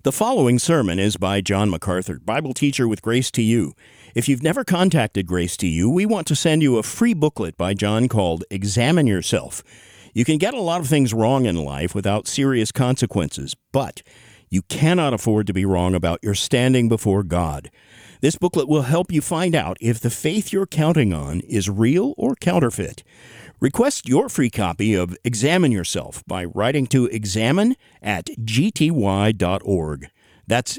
The following sermon is by John MacArthur, Bible teacher with Grace to You. If you've never contacted Grace to You, we want to send you a free booklet by John called Examine Yourself. You can get a lot of things wrong in life without serious consequences, but you cannot afford to be wrong about your standing before God. This booklet will help you find out if the faith you're counting on is real or counterfeit. Request your free copy of Examine Yourself by writing to examine@gty.org. That's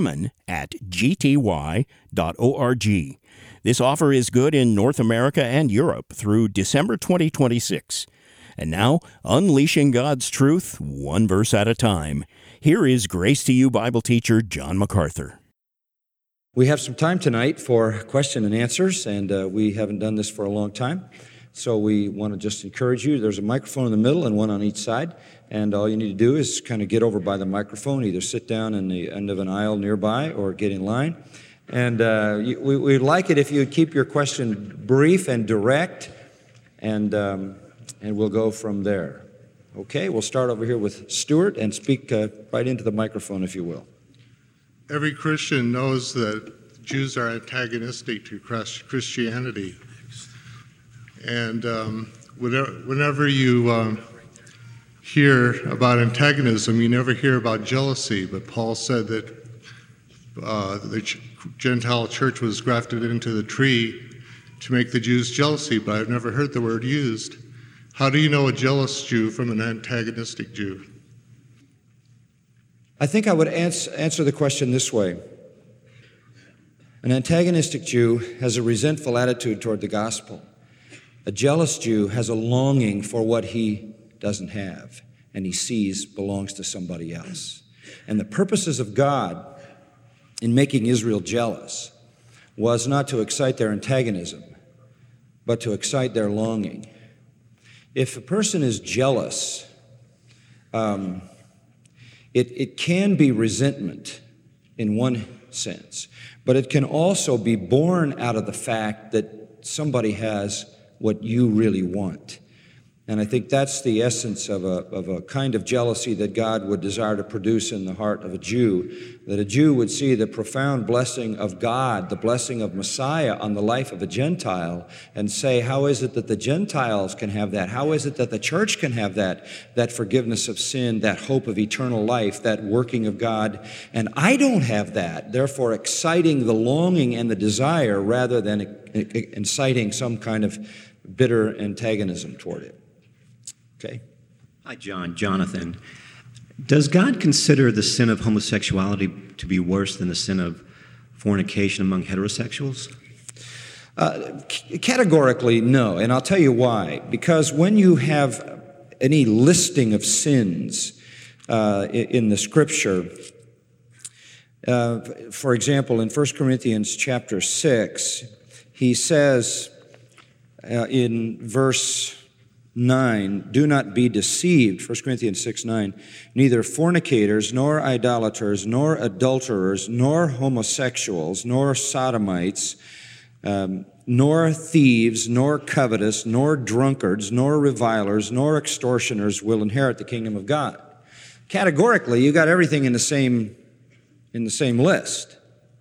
examine@gty.org. This offer is good in North America and Europe through December 2026. And now, unleashing God's truth, one verse at a time. Here is Grace to You Bible teacher John MacArthur. We have some time tonight for question and answers, and we haven't done this for a long time. So we want to just encourage you. There's a microphone in the middle and one on each side, and all you need to do is kind of get over by the microphone, either sit down in the end of an aisle nearby or get in line. And we'd like it if you would keep your question brief and direct, and we'll go from there. Okay, we'll start over here with Stuart and speak right into the microphone, if you will. Every Christian knows that Jews are antagonistic to Christianity. And whenever you hear about antagonism, you never hear about jealousy. But Paul said that the Gentile church was grafted into the tree to make the Jews jealousy, but I've never heard the word used. How do you know a jealous Jew from an antagonistic Jew? I think I would answer the question this way. An antagonistic Jew has a resentful attitude toward the gospel. A jealous Jew has a longing for what he doesn't have and he sees belongs to somebody else. And the purposes of God in making Israel jealous was not to excite their antagonism, but to excite their longing. If a person is jealous, it can be resentment in one sense, but it can also be born out of the fact that somebody has what you really want. And I think that's the essence of a kind of jealousy that God would desire to produce in the heart of a Jew, that a Jew would see the profound blessing of God, the blessing of Messiah on the life of a Gentile, and say, how is it that the Gentiles can have that? How is it that the church can have that forgiveness of sin, that hope of eternal life, that working of God? And I don't have that, therefore exciting the longing and the desire rather than inciting some kind of bitter antagonism toward it. Okay. Hi, John. Jonathan. Does God consider the sin of homosexuality to be worse than the sin of fornication among heterosexuals? Categorically, no. And I'll tell you why. Because when you have any listing of sins in the Scripture, for example, in 1 Corinthians chapter 6, he says in verse 9, do not be deceived, 1 Corinthians 6:9, neither fornicators, nor idolaters, nor adulterers, nor homosexuals, nor sodomites, nor thieves, nor covetous, nor drunkards, nor revilers, nor extortioners will inherit the kingdom of God. Categorically, you got everything in the same list.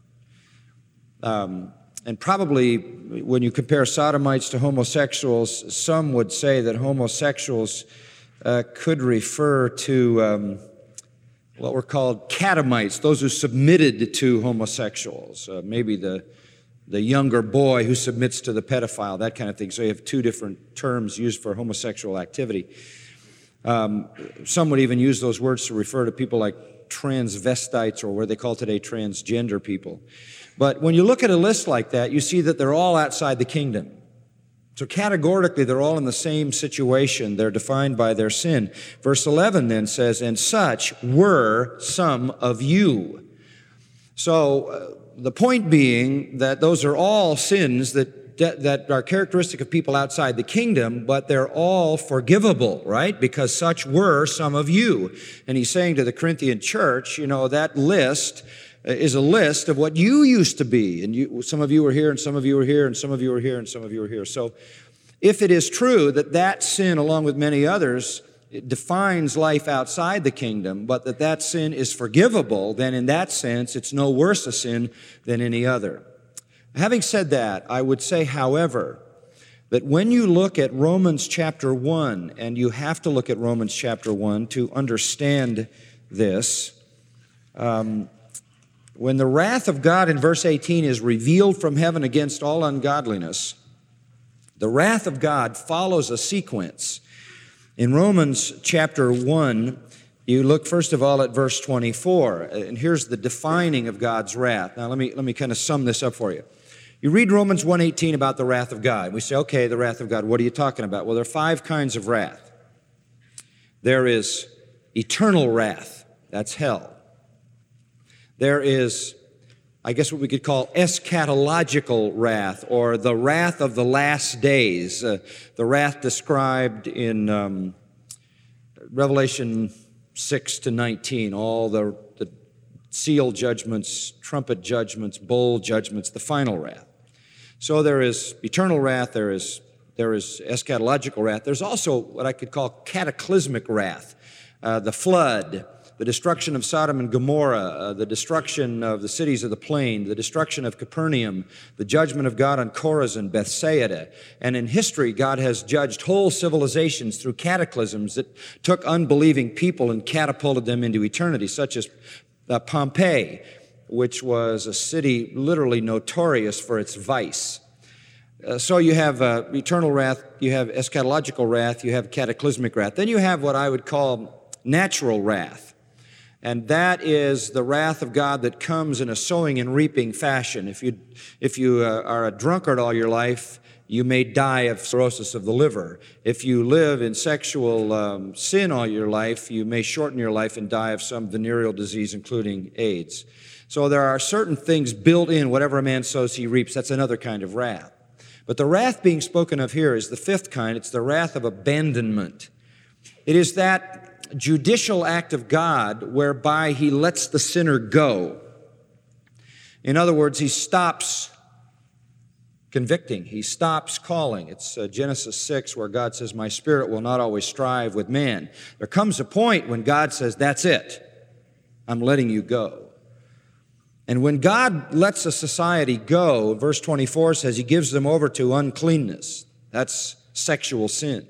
And probably when you compare sodomites to homosexuals, some would say that homosexuals could refer to what were called catamites, those who submitted to homosexuals, maybe the younger boy who submits to the pedophile, that kind of thing. So you have two different terms used for homosexual activity. Some would even use those words to refer to people like transvestites, or what they call today transgender people. But when you look at a list like that, you see that they're all outside the kingdom. So categorically, they're all in the same situation. They're defined by their sin. Verse 11 then says, and such were some of you. So the point being that those are all sins that are characteristic of people outside the kingdom, but they're all forgivable, right? Because such were some of you. And he's saying to the Corinthian church, that list is a list of what you used to be. And some of you were here, and some of you were here, and some of you were here, and some of you were here. So if it is true that sin, along with many others, it defines life outside the kingdom, but that sin is forgivable, then in that sense, it's no worse a sin than any other. Having said that, I would say, however, that when you look at Romans chapter 1, and you have to look at Romans chapter 1 to understand this, when the wrath of God in verse 18 is revealed from heaven against all ungodliness, the wrath of God follows a sequence. In Romans chapter 1, you look first of all at verse 24, and here's the defining of God's wrath. Now let me kind of sum this up for you. You read Romans 1:18 about the wrath of God. We say, okay, the wrath of God, what are you talking about? Well, there are 5 kinds of wrath. There is eternal wrath, that's hell. There is, I guess what we could call eschatological wrath, or the wrath of the last days, the wrath described in Revelation 6 to 19, all the seal judgments, trumpet judgments, bowl judgments, the final wrath. So there is eternal wrath, there is eschatological wrath. There's also what I could call cataclysmic wrath, the flood, the destruction of Sodom and Gomorrah, the destruction of the cities of the plain, the destruction of Capernaum, the judgment of God on Chorazin, Bethsaida. And in history, God has judged whole civilizations through cataclysms that took unbelieving people and catapulted them into eternity, such as Pompeii, which was a city literally notorious for its vice. So you have eternal wrath, you have eschatological wrath, you have cataclysmic wrath. Then you have what I would call natural wrath. And that is the wrath of God that comes in a sowing and reaping fashion. If you are a drunkard all your life, you may die of cirrhosis of the liver. If you live in sexual sin all your life, you may shorten your life and die of some venereal disease, including AIDS. So there are certain things built in. Whatever a man sows, he reaps. That's another kind of wrath. But the wrath being spoken of here is the 5th kind. It's the wrath of abandonment. It is that judicial act of God whereby he lets the sinner go. In other words, he stops convicting. He stops calling. It's Genesis 6 where God says, my spirit will not always strive with man. There comes a point when God says, that's it. I'm letting you go. And when God lets a society go, verse 24 says he gives them over to uncleanness. That's sexual sin.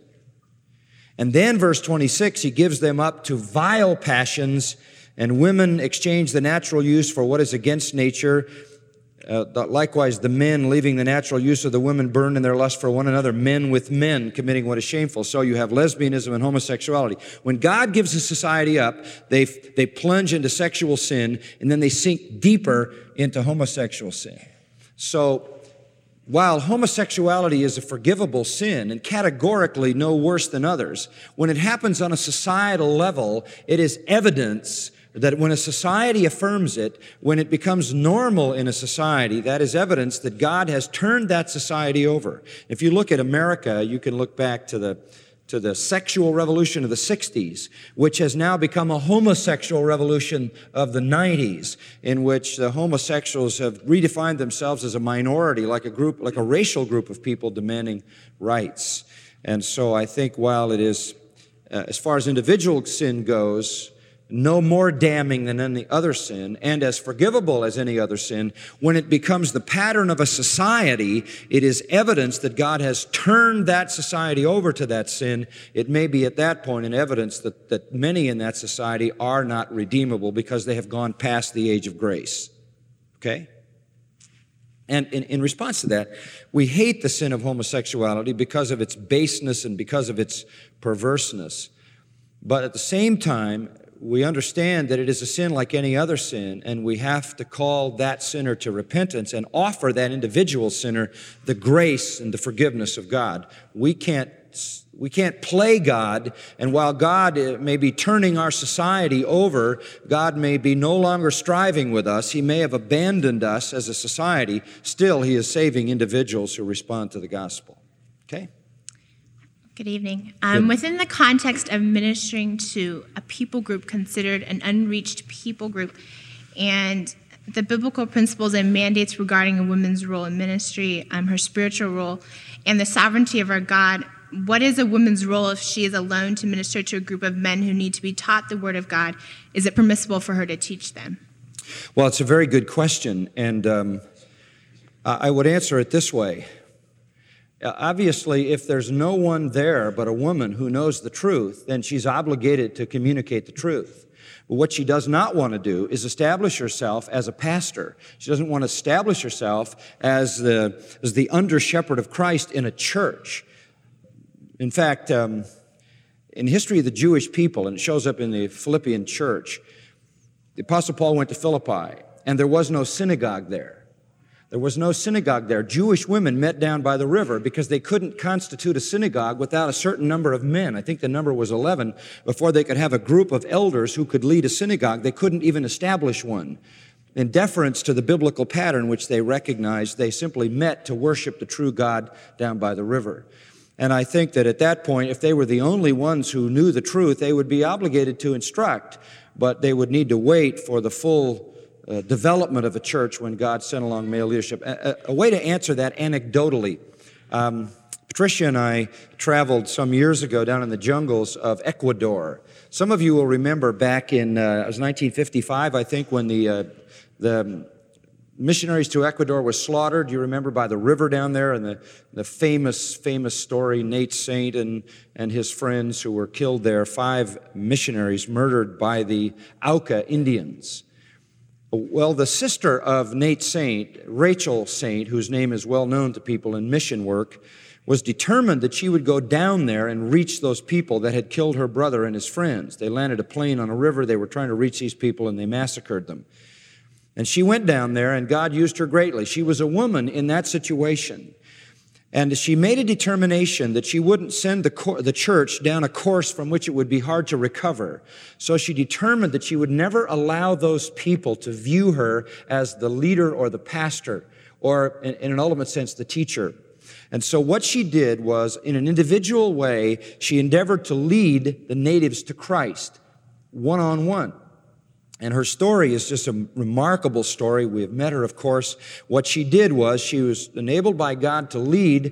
And then verse 26, he gives them up to vile passions, and women exchange the natural use for what is against nature. Likewise, the men, leaving the natural use of the women, burn in their lust for one another, men with men committing what is shameful. So you have lesbianism and homosexuality. When God gives a society up, they plunge into sexual sin, and then they sink deeper into homosexual sin. So while homosexuality is a forgivable sin and categorically no worse than others, when it happens on a societal level, it is evidence that when a society affirms it, when it becomes normal in a society, that is evidence that God has turned that society over. If you look at America, you can look back to the sexual revolution of the 60s, which has now become a homosexual revolution of the 90s, in which the homosexuals have redefined themselves as a minority, like a racial group of people demanding rights. And so I think while it is, as far as individual sin goes, no more damning than any other sin, and as forgivable as any other sin, when it becomes the pattern of a society, it is evidence that God has turned that society over to that sin. It may be at that point an evidence that many in that society are not redeemable because they have gone past the age of grace. Okay? And in response to that, we hate the sin of homosexuality because of its baseness and because of its perverseness. But at the same time, we understand that it is a sin like any other sin, and we have to call that sinner to repentance and offer that individual sinner the grace and the forgiveness of God. We can't play God, and while God may be turning our society over, God may be no longer striving with us, He may have abandoned us as a society, still He is saving individuals who respond to the gospel. Okay? Good evening. Within the context of ministering to a people group considered an unreached people group and the biblical principles and mandates regarding a woman's role in ministry, her spiritual role, and the sovereignty of our God, what is a woman's role if she is alone to minister to a group of men who need to be taught the Word of God? Is it permissible for her to teach them? Well, it's a very good question, and I would answer it this way. Obviously, if there's no one there but a woman who knows the truth, then she's obligated to communicate the truth. But what she does not want to do is establish herself as a pastor. She doesn't want to establish herself as the under-shepherd of Christ in a church. In fact, in the history of the Jewish people, and it shows up in the Philippian church, the Apostle Paul went to Philippi, and there was no synagogue there. There was no synagogue there. Jewish women met down by the river because they couldn't constitute a synagogue without a certain number of men. I think the number was 11. Before they could have a group of elders who could lead a synagogue, they couldn't even establish one. In deference to the biblical pattern which they recognized, they simply met to worship the true God down by the river. And I think that at that point, if they were the only ones who knew the truth, they would be obligated to instruct, but they would need to wait for the full development of a church when God sent along male leadership. A way to answer that anecdotally, Patricia and I traveled some years ago down in the jungles of Ecuador. Some of you will remember back in, it was 1955, I think, when the missionaries to Ecuador were slaughtered. You remember by the river down there, and the famous story, Nate Saint and his friends who were killed there, 5 missionaries murdered by the Auca Indians. Well, the sister of Nate Saint, Rachel Saint, whose name is well known to people in mission work, was determined that she would go down there and reach those people that had killed her brother and his friends. They landed a plane on a river. They were trying to reach these people, and they massacred them. And she went down there, and God used her greatly. She was a woman in that situation. And she made a determination that she wouldn't send the church down a course from which it would be hard to recover. So she determined that she would never allow those people to view her as the leader or the pastor, or in an ultimate sense, the teacher. And so what she did was, in an individual way, she endeavored to lead the natives to Christ, one-on-one. And her story is just a remarkable story. We have met her, of course. What she did was she was enabled by God to lead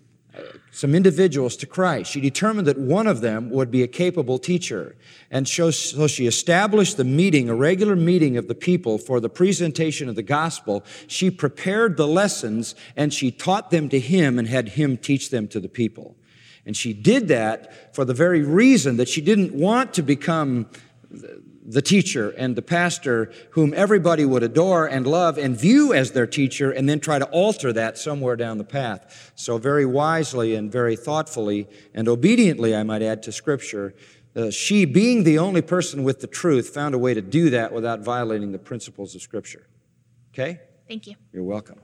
some individuals to Christ. She determined that one of them would be a capable teacher. And so she established the meeting, a regular meeting of the people for the presentation of the gospel. She prepared the lessons, and she taught them to him and had him teach them to the people. And she did that for the very reason that she didn't want to become the teacher and the pastor whom everybody would adore and love and view as their teacher, and then try to alter that somewhere down the path. So very wisely and very thoughtfully and obediently, I might add, to Scripture, she, being the only person with the truth, found a way to do that without violating the principles of Scripture. Okay? Thank you. You're welcome.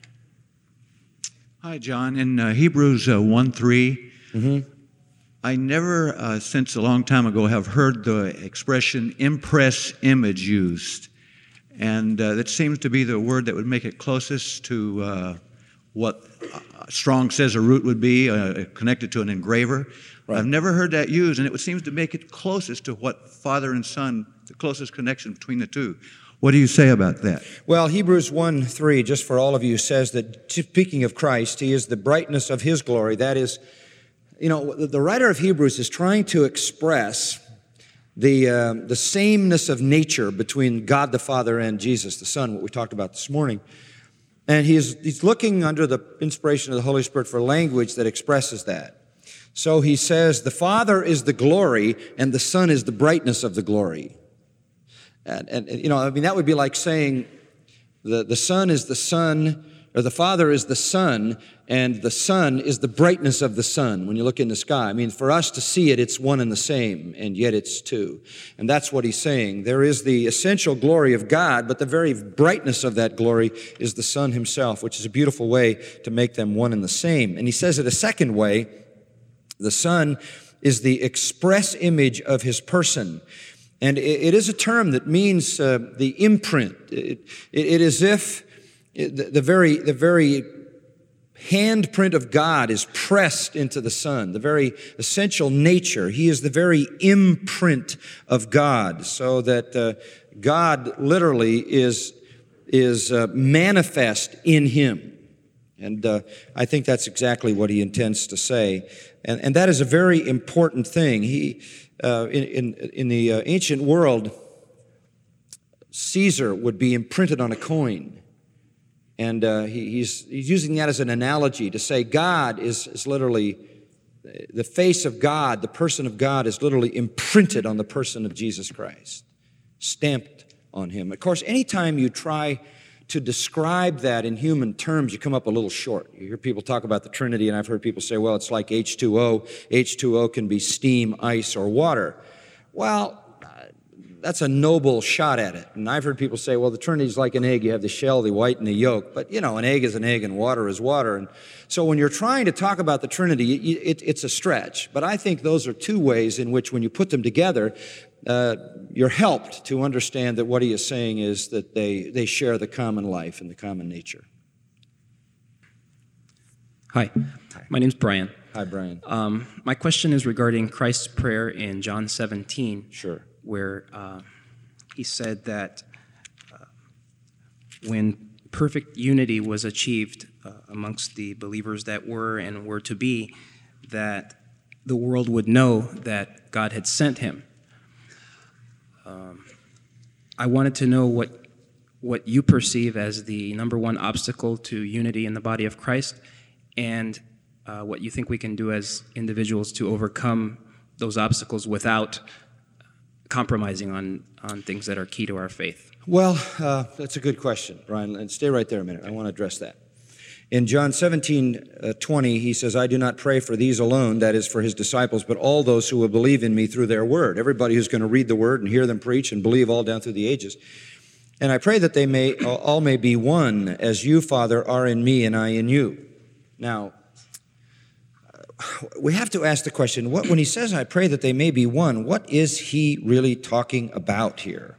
Hi, John. In Hebrews 1:3, I never, since a long time ago, have heard the expression impress image used. And that seems to be the word that would make it closest to what Strong says a root would be, connected to an engraver. Right. I've never heard that used, and it seems to make it closest to what father and son, the closest connection between the two. What do you say about that? Well, Hebrews 1:3, just for all of you, says that, speaking of Christ, he is the brightness of his glory. That is, you know, the writer of Hebrews is trying to express the sameness of nature between God the Father and Jesus the Son, what we talked about this morning. And he's looking under the inspiration of the Holy Spirit for language that expresses that. So he says, the Father is the glory, and the Son is the brightness of the glory. And you know, I mean, that would be like saying the Son is the Son, or the Father is the Son, and the Son is the brightness of the sun when you look in the sky. I mean, for us to see it, it's one and the same, and yet it's two. And that's what he's saying. There is the essential glory of God, but the very brightness of that glory is the Son himself, which is a beautiful way to make them one and the same. And he says it a second way. The Son is the express image of his person. And it is a term that means the imprint. It is if the very handprint of God is pressed into the Son, the very essential nature. He is the very imprint of God, so that God literally is manifest in him. And I think that's exactly what he intends to say. And that is a very important thing. In the ancient world, Caesar would be imprinted on a coin. And he's using that as an analogy to say God is literally, the face of God, the person of God is literally imprinted on the person of Jesus Christ, stamped on him. Of course, anytime you try to describe that in human terms, you come up a little short. You hear people talk about the Trinity, and I've heard people say, well, it's like H2O. H2O can be steam, ice, or water. Well, that's a noble shot at it. And I've heard people say, well, the Trinity is like an egg. You have the shell, the white, and the yolk. But, an egg is an egg, and water is water. And so when you're trying to talk about the Trinity, it's a stretch. But I think those are two ways in which, when you put them together, you're helped to understand that what he is saying is that they share the common life and the common nature. Hi. My name's Brian. Hi, Brian. My question is regarding Christ's prayer in John 17. Sure. Where he said that when perfect unity was achieved amongst the believers that were and were to be, that the world would know that God had sent him. I wanted to know what you perceive as the number one obstacle to unity in the body of Christ, and what you think we can do as individuals to overcome those obstacles without compromising on things that are key to our faith. Well, that's a good question, Brian. And stay right there a minute. I want to address that. In John 17:20, he says, I do not pray for these alone, that is for his disciples, but all those who will believe in me through their word. Everybody who's going to read the word and hear them preach and believe all down through the ages. And I pray that they all may be one, as you, Father, are in me and I in you. Now, we have to ask the question, when he says, I pray that they may be one, what is he really talking about here?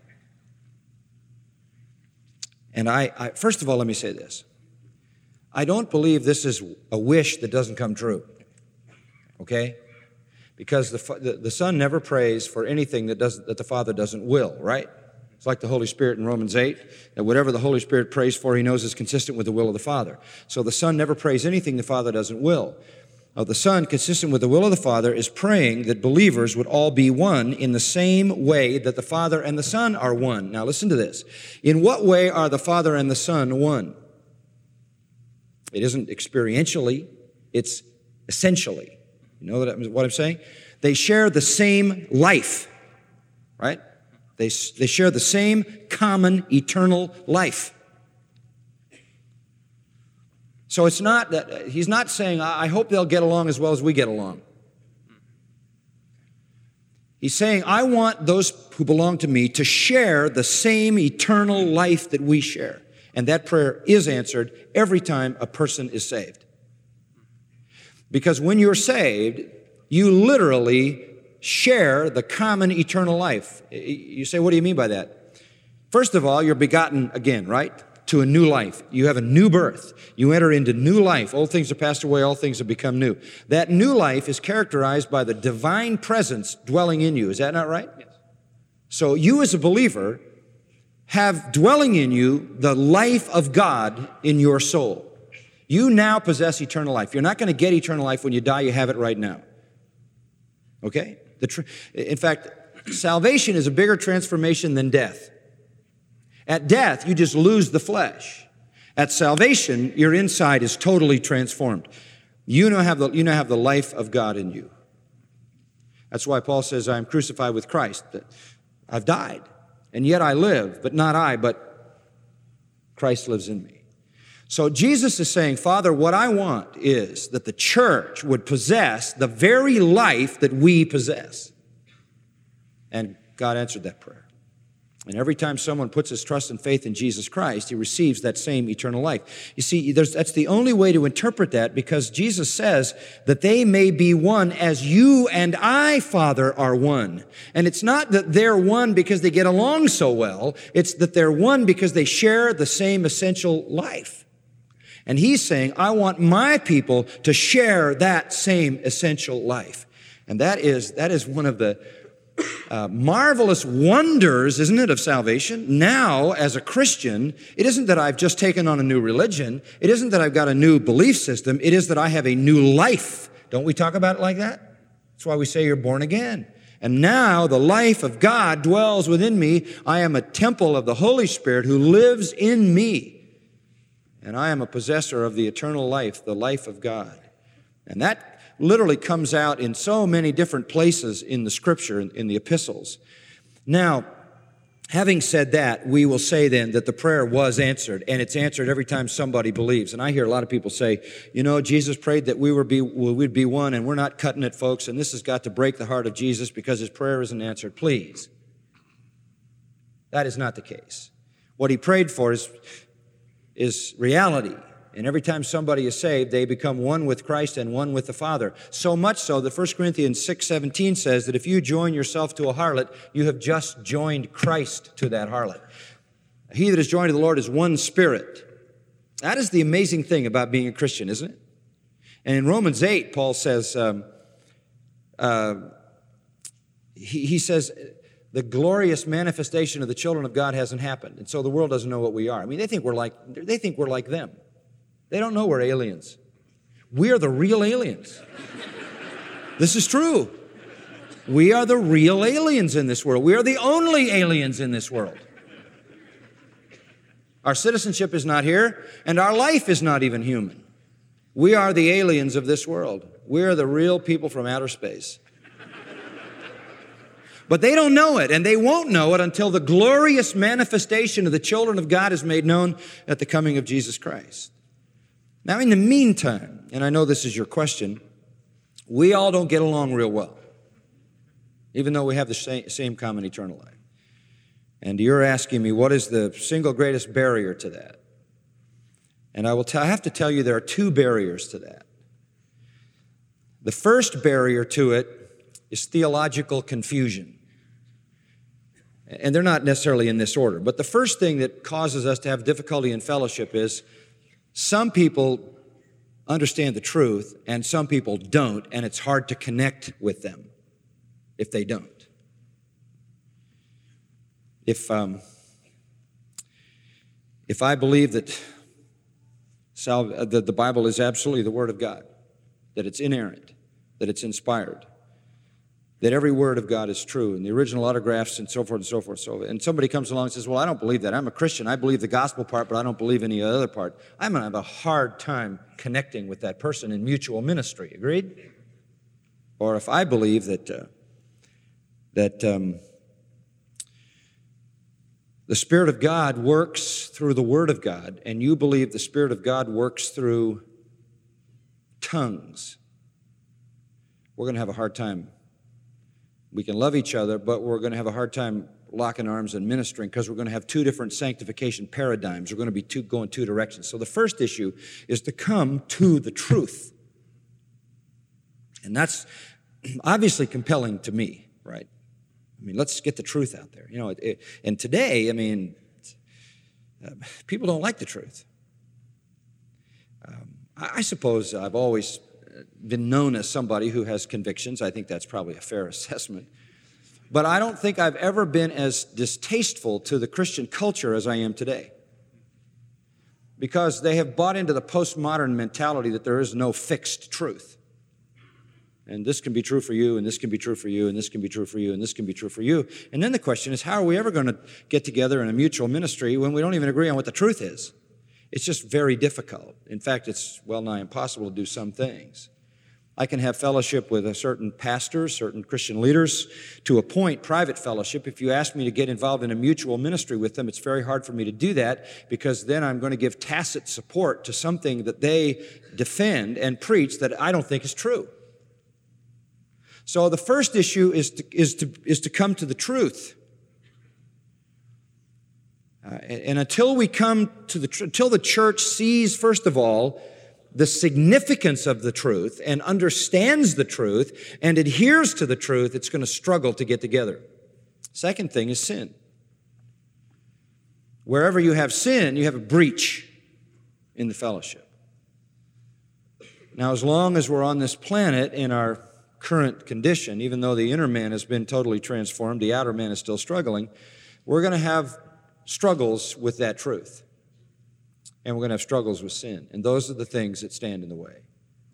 And I first of all, let me say this. I don't believe this is a wish that doesn't come true, okay? Because the Son never prays for anything that the Father doesn't will, right? It's like the Holy Spirit in Romans 8, that whatever the Holy Spirit prays for, he knows is consistent with the will of the Father. So the Son never prays anything the Father doesn't will. Now, the Son, consistent with the will of the Father, is praying that believers would all be one in the same way that the Father and the Son are one. Now, listen to this. In what way are the Father and the Son one? It isn't experientially, it's essentially. You know what I'm saying? They share the same life, right? They share the same common eternal life. So it's not that he's not saying, I hope they'll get along as well as we get along. He's saying, I want those who belong to me to share the same eternal life that we share. And that prayer is answered every time a person is saved. Because when you're saved, you literally share the common eternal life. You say, what do you mean by that? First of all, you're begotten again, right? To a new life. You have a new birth. You enter into new life. Old things are passed away, all things have become new. That new life is characterized by the divine presence dwelling in you. Is that not right? Yes. So you as a believer have dwelling in you the life of God in your soul. You now possess eternal life. You're not going to get eternal life when you die. You have it right now. Okay? In fact, salvation is a bigger transformation than death. At death, you just lose the flesh. At salvation, your inside is totally transformed. You now have the life of God in you. That's why Paul says, I am crucified with Christ. I've died, and yet I live, but not I, but Christ lives in me. So Jesus is saying, Father, what I want is that the church would possess the very life that we possess. And God answered that prayer. And every time someone puts his trust and faith in Jesus Christ, he receives that same eternal life. You see, that's the only way to interpret that, because Jesus says that they may be one as you and I, Father, are one. And it's not that they're one because they get along so well. It's that they're one because they share the same essential life. And he's saying, I want my people to share that same essential life. And that is one of the marvelous wonders, isn't it, of salvation. Now, as a Christian, it isn't that I've just taken on a new religion. It isn't that I've got a new belief system. It is that I have a new life. Don't we talk about it like that? That's why we say you're born again. And now the life of God dwells within me. I am a temple of the Holy Spirit who lives in me. And I am a possessor of the eternal life, the life of God. And that literally comes out in so many different places in the Scripture, in the epistles. Now, having said that, we will say then that the prayer was answered, and it's answered every time somebody believes. And I hear a lot of people say, Jesus prayed that we'd be one, and we're not cutting it, folks, and this has got to break the heart of Jesus because his prayer isn't answered. Please. That is not the case. What he prayed for is reality. And every time somebody is saved, they become one with Christ and one with the Father. So much so that 1 Corinthians 6:17 says that if you join yourself to a harlot, you have just joined Christ to that harlot. He that is joined to the Lord is one spirit. That is the amazing thing about being a Christian, isn't it? And in Romans 8, Paul says, he says, the glorious manifestation of the children of God hasn't happened. And so the world doesn't know what we are. I mean, they think we're like them. They don't know we're aliens. We are the real aliens. This is true. We are the real aliens in this world. We are the only aliens in this world. Our citizenship is not here, and our life is not even human. We are the aliens of this world. We are the real people from outer space. But they don't know it, and they won't know it until the glorious manifestation of the children of God is made known at the coming of Jesus Christ. Now, in the meantime, and I know this is your question, we all don't get along real well, even though we have the same common eternal life. And you're asking me, what is the single greatest barrier to that? And I have to tell you there are two barriers to that. The first barrier to it is theological confusion. And they're not necessarily in this order. But the first thing that causes us to have difficulty in fellowship is some people understand the truth and some people don't, and it's hard to connect with them if they don't. If I believe that the Bible is absolutely the Word of God, that it's inerrant, that it's inspired, that every word of God is true, and the original autographs and so forth and so forth. And somebody comes along and says, well, I don't believe that. I'm a Christian. I believe the gospel part, but I don't believe any other part. I'm going to have a hard time connecting with that person in mutual ministry. Agreed? Or if I believe that the Spirit of God works through the Word of God, and you believe the Spirit of God works through tongues, we're going to have a hard time. We can love each other, but we're going to have a hard time locking arms and ministering because we're going to have two different sanctification paradigms. We're going to be going two directions. So the first issue is to come to the truth. And that's obviously compelling to me, right? I mean, let's get the truth out there. And today, people don't like the truth. I suppose I've always been known as somebody who has convictions. I think that's probably a fair assessment. But I don't think I've ever been as distasteful to the Christian culture as I am today. Because they have bought into the postmodern mentality that there is no fixed truth. And this can be true for you, and this can be true for you, and this can be true for you, and this can be true for you. And then the question is, how are we ever going to get together in a mutual ministry when we don't even agree on what the truth is? It's just very difficult. In fact, it's well nigh impossible to do some things. I can have fellowship with a certain pastors, certain Christian leaders, to a point, private fellowship. If you ask me to get involved in a mutual ministry with them, it's very hard for me to do that because then I'm going to give tacit support to something that they defend and preach that I don't think is true. So the first issue is to come to the truth. And until we come to until the church sees, first of all, the significance of the truth and understands the truth and adheres to the truth, it's going to struggle to get together. Second thing is sin. Wherever you have sin, you have a breach in the fellowship. Now, as long as we're on this planet in our current condition, even though the inner man has been totally transformed, the outer man is still struggling, we're going to have struggles with that truth. And we're going to have struggles with sin. And those are the things that stand in the way.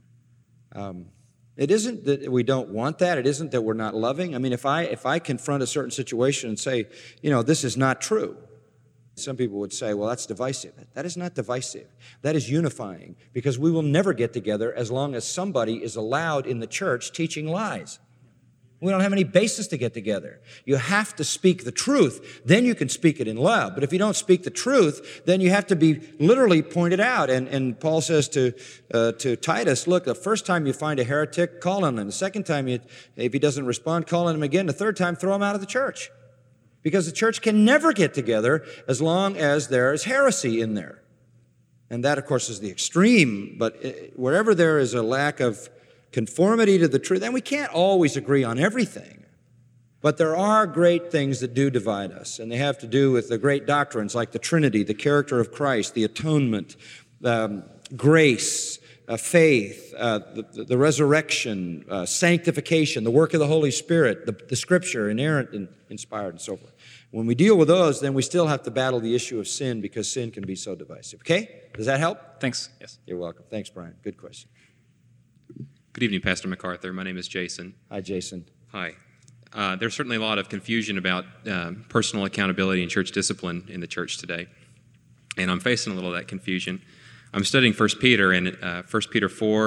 It isn't that we don't want that. It isn't that we're not loving. I mean, if I confront a certain situation and say, this is not true, some people would say, well, that's divisive. That is not divisive. That is unifying, because we will never get together as long as somebody is allowed in the church teaching lies. We don't have any basis to get together. You have to speak the truth. Then you can speak it in love. But if you don't speak the truth, then you have to be literally pointed out. And Paul says to Titus, look, the first time you find a heretic, call on him. The second time, if he doesn't respond, call on him again. The third time, throw him out of the church. Because the church can never get together as long as there is heresy in there. And that, of course, is the extreme. But wherever there is a lack of conformity to the truth, and we can't always agree on everything, but there are great things that do divide us, and they have to do with the great doctrines like the Trinity, the character of Christ, the atonement, grace, faith, the resurrection, sanctification, the work of the Holy Spirit, the Scripture, inerrant and inspired, and so forth. When we deal with those, then we still have to battle the issue of sin, because sin can be so divisive. Okay? Does that help? Thanks. Yes. You're welcome. Thanks, Brian. Good question. Good evening, Pastor MacArthur. My name is Jason. Hi, Jason. Hi. There's certainly a lot of confusion about personal accountability and church discipline in the church today, and I'm facing a little of that confusion. I'm studying 1 Peter, and 1 Peter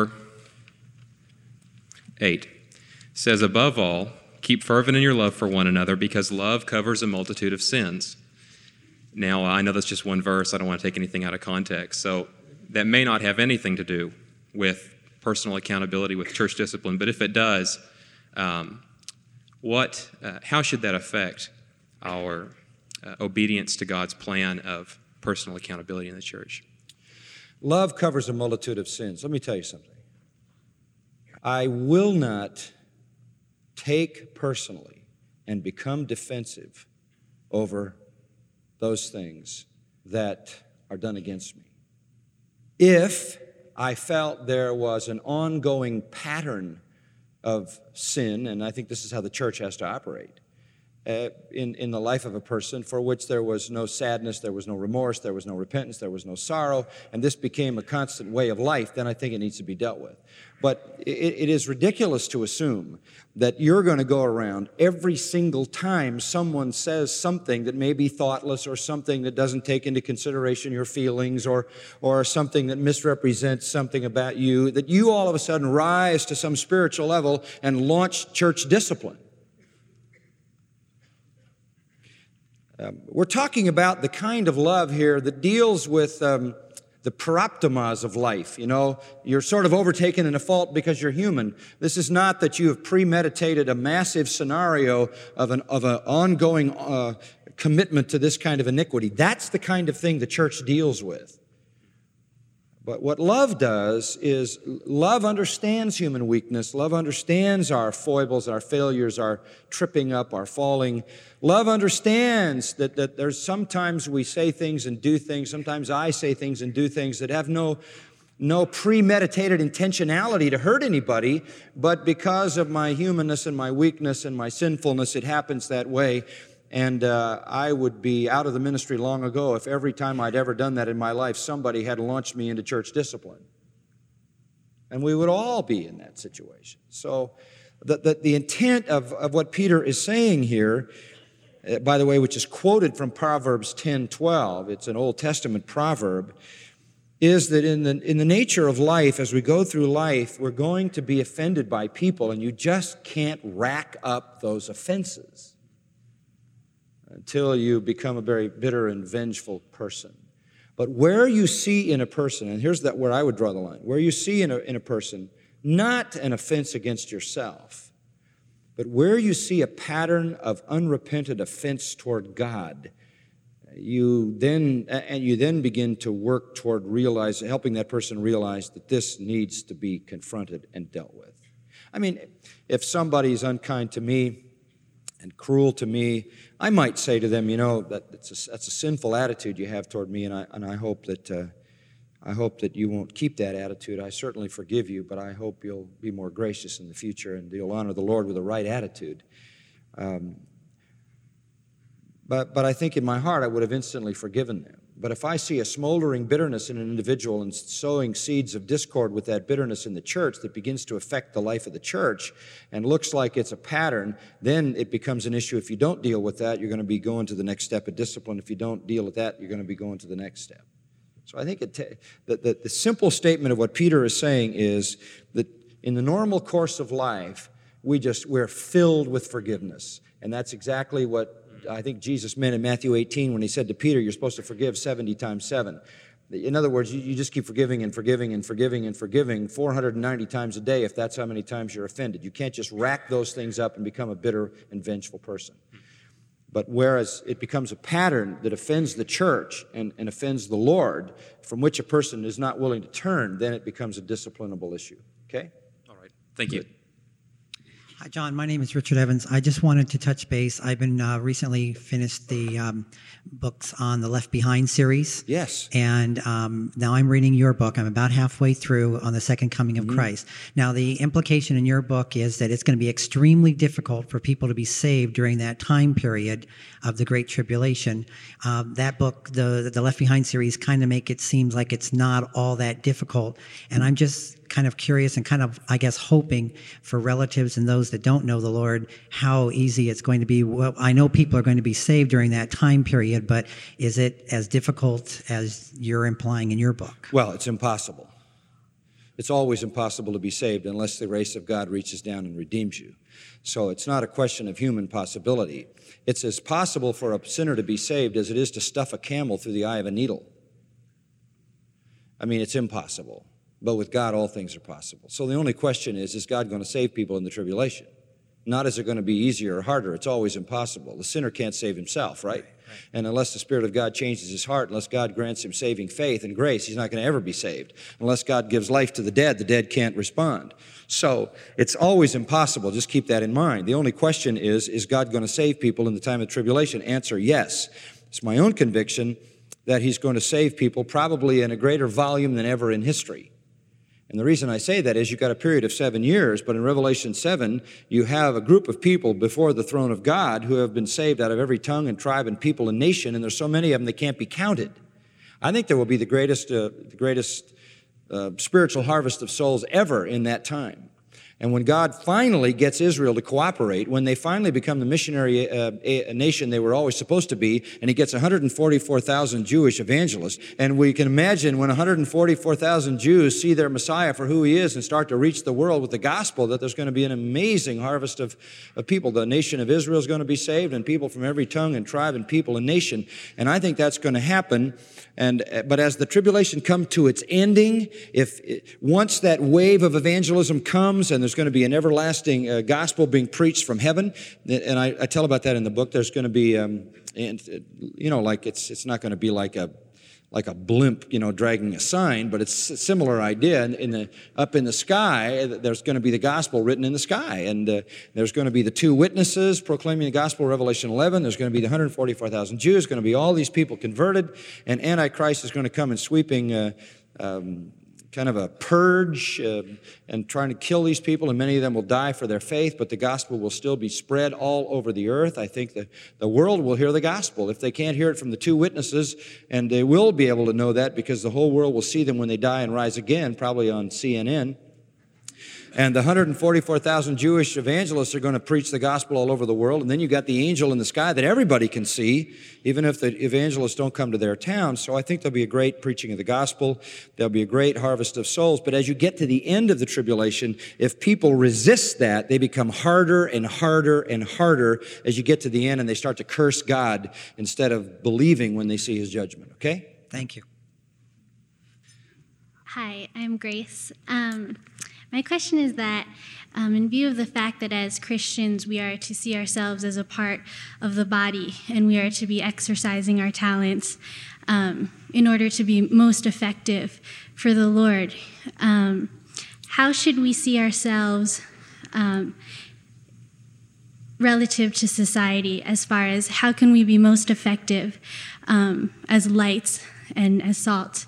4:8 says, above all, keep fervent in your love for one another, because love covers a multitude of sins. Now, I know that's just one verse. I don't want to take anything out of context, so that may not have anything to do with personal accountability with church discipline, but if it does, how should that affect our obedience to God's plan of personal accountability in the church? Love covers a multitude of sins. Let me tell you something. I will not take personally and become defensive over those things that are done against me. If I felt there was an ongoing pattern of sin, and I think this is how the church has to operate, in the life of a person for which there was no sadness, there was no remorse, there was no repentance, there was no sorrow, and this became a constant way of life, then I think it needs to be dealt with. But it is ridiculous to assume that you're going to go around every single time someone says something that may be thoughtless, or something that doesn't take into consideration your feelings, or something that misrepresents something about you, that you all of a sudden rise to some spiritual level and launch church discipline. We're talking about the kind of love here that deals with the paraptomas of life. You're sort of overtaken in a fault because you're human. This is not that you have premeditated a massive scenario of an ongoing commitment to this kind of iniquity. That's the kind of thing the church deals with. But what love does is love understands human weakness. Love understands our foibles, our failures, our tripping up, our falling. Love understands that there's sometimes we say things and do things. Sometimes I say things and do things that have no premeditated intentionality to hurt anybody, but because of my humanness and my weakness and my sinfulness, it happens that way. And I would be out of the ministry long ago if every time I'd ever done that in my life, somebody had launched me into church discipline. And we would all be in that situation. So the intent of what Peter is saying here, by the way, which is quoted from Proverbs 10:12, it's an Old Testament proverb, is that in the nature of life, as we go through life, we're going to be offended by people, and you just can't rack up those offenses until you become a very bitter and vengeful person. But where you see in a person, and here's where I would draw the line, where you see in a person not an offense against yourself, but where you see a pattern of unrepentant offense toward God, you then begin to work toward helping that person realize that this needs to be confronted and dealt with. I mean, if somebody's unkind to me and cruel to me, I might say to them, that's a sinful attitude you have toward me, and I hope that I hope that you won't keep that attitude. I certainly forgive you, but I hope you'll be more gracious in the future and you'll honor the Lord with the right attitude. But I think in my heart I would have instantly forgiven them. But if I see a smoldering bitterness in an individual and sowing seeds of discord with that bitterness in the church that begins to affect the life of the church and looks like it's a pattern, then it becomes an issue. If you don't deal with that, you're going to be going to the next step of discipline. If you don't deal with that, you're going to be going to the next step. So I think the simple statement of what Peter is saying is that in the normal course of life, we're filled with forgiveness. And that's exactly what I think Jesus meant in Matthew 18 when he said to Peter, you're supposed to forgive 70 times 7. In other words, you just keep forgiving and forgiving and forgiving and forgiving 490 times a day if that's how many times you're offended. You can't just rack those things up and become a bitter and vengeful person. But whereas it becomes a pattern that offends the church and offends the Lord, from which a person is not willing to turn, then it becomes a disciplinable issue. Okay? All right. Thank you. Hi, John. My name is Richard Evans. I just wanted to touch base. I've been recently finished the books on the Left Behind series. Yes. And now I'm reading your book. I'm about halfway through on the Second Coming of Christ. Now, the implication in your book is that it's going to be extremely difficult for people to be saved during that time period of the Great Tribulation. That book, the Left Behind series, kind of make it seem like it's not all that difficult. And I'm just kind of curious and kind of, I guess, hoping for relatives and those that don't know the Lord, how easy it's going to be. Well, I know people are going to be saved during that time period, but is it as difficult as you're implying in your book? Well, it's impossible. It's always impossible to be saved unless the grace of God reaches down and redeems you. So it's not a question of human possibility. It's as possible for a sinner to be saved as it is to stuff a camel through the eye of a needle. I mean, it's impossible. But with God, all things are possible. So the only question is God going to save people in the tribulation? Not is it going to be easier or harder. It's always impossible. The sinner can't save himself, right? And unless the Spirit of God changes his heart, unless God grants him saving faith and grace, he's not going to ever be saved. Unless God gives life to the dead can't respond. So it's always impossible. Just keep that in mind. The only question is God going to save people in the time of tribulation? Answer, yes. It's my own conviction that he's going to save people probably in a greater volume than ever in history. And the reason I say that is you've got a period of 7 years, but in Revelation 7, you have a group of people before the throne of God who have been saved out of every tongue and tribe and people and nation, and there's so many of them they can't be counted. I think there will be the greatest spiritual harvest of souls ever in that time. And when God finally gets Israel to cooperate, when they finally become the missionary nation they were always supposed to be, and he gets 144,000 Jewish evangelists, and we can imagine when 144,000 Jews see their Messiah for who he is and start to reach the world with the gospel, that there's going to be an amazing harvest of people. The nation of Israel is going to be saved, and people from every tongue and tribe and people and nation. And I think that's going to happen. But as the tribulation comes to its ending, once that wave of evangelism comes and there's going to be an everlasting gospel being preached from heaven, and I tell about that in the book, there's going to be, it's not going to be like a blimp, dragging a sign, but it's a similar idea. Up in the sky, there's going to be the gospel written in the sky, and there's going to be the 2 witnesses proclaiming the gospel, Revelation 11. There's going to be the 144,000 Jews, going to be all these people converted, and Antichrist is going to come and sweeping kind of a purge and trying to kill these people, and many of them will die for their faith, but the gospel will still be spread all over the earth. I think the world will hear the gospel. If they can't hear it from the 2 witnesses, and they will be able to know that because the whole world will see them when they die and rise again, probably on CNN. And the 144,000 Jewish evangelists are going to preach the gospel all over the world. And then you got the angel in the sky that everybody can see, even if the evangelists don't come to their town. So I think there'll be a great preaching of the gospel. There'll be a great harvest of souls. But as you get to the end of the tribulation, if people resist that, they become harder and harder and harder as you get to the end, and they start to curse God instead of believing when they see his judgment. Okay? Thank you. Hi, I'm Grace. My question is that in view of the fact that as Christians we are to see ourselves as a part of the body and we are to be exercising our talents in order to be most effective for the Lord, how should we see ourselves relative to society as far as how can we be most effective as lights and as salt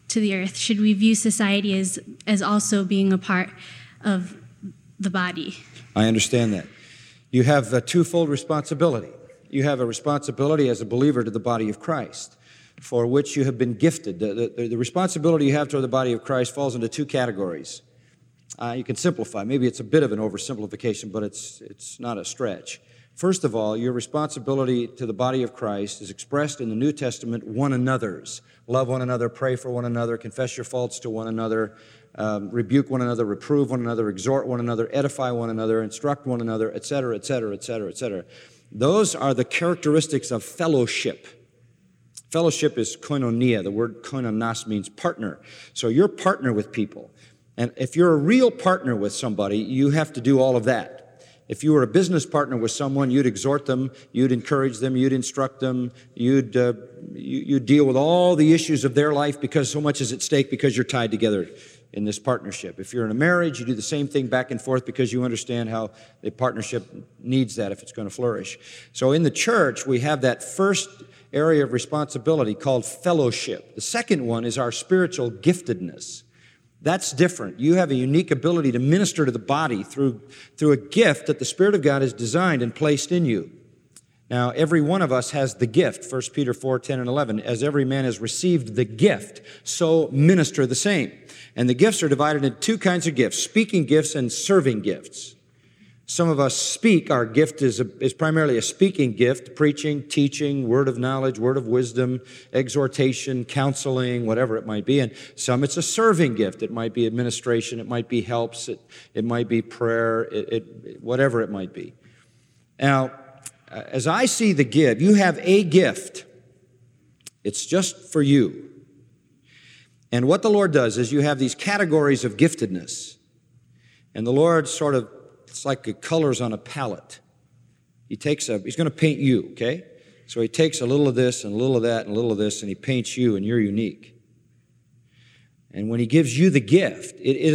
to the earth? Should we view society as also being a part of the body? I understand that. You have a twofold responsibility. You have a responsibility as a believer to the body of Christ, for which you have been gifted. The responsibility you have toward the body of Christ falls into two categories. You can simplify. Maybe it's a bit of an oversimplification, but it's not a stretch. First of all, your responsibility to the body of Christ is expressed in the New Testament, one another's. Love one another, pray for one another, confess your faults to one another, rebuke one another, reprove one another, exhort one another, edify one another, instruct one another, etc., etc., etc., etc. Those are the characteristics of fellowship. Fellowship is koinonia. The word koinonos means partner. So you're partner with people. And if you're a real partner with somebody, you have to do all of that. If you were a business partner with someone, you'd exhort them, you'd encourage them, you'd instruct them, you'd deal with all the issues of their life because so much is at stake because you're tied together in this partnership. If you're in a marriage, you do the same thing back and forth because you understand how the partnership needs that if it's going to flourish. So in the church, we have that first area of responsibility called fellowship. The second one is our spiritual giftedness. That's different. You have a unique ability to minister to the body through a gift that the Spirit of God has designed and placed in you. Now, every one of us has the gift, 1 Peter 4, 10 and 11. As every man has received the gift, so minister the same. And the gifts are divided into two kinds of gifts, speaking gifts and serving gifts. Some of us speak. Our gift is primarily a speaking gift, preaching, teaching, word of knowledge, word of wisdom, exhortation, counseling, whatever it might be. And some it's a serving gift. It might be administration. It might be helps. It might be prayer, whatever it might be. Now, as I see the gift, you have a gift. It's just for you. And what the Lord does is you have these categories of giftedness. And the Lord it's like colors on a palette. He's going to paint you, okay? So he takes a little of this and a little of that and a little of this and he paints you and you're unique. And when he gives you the gift,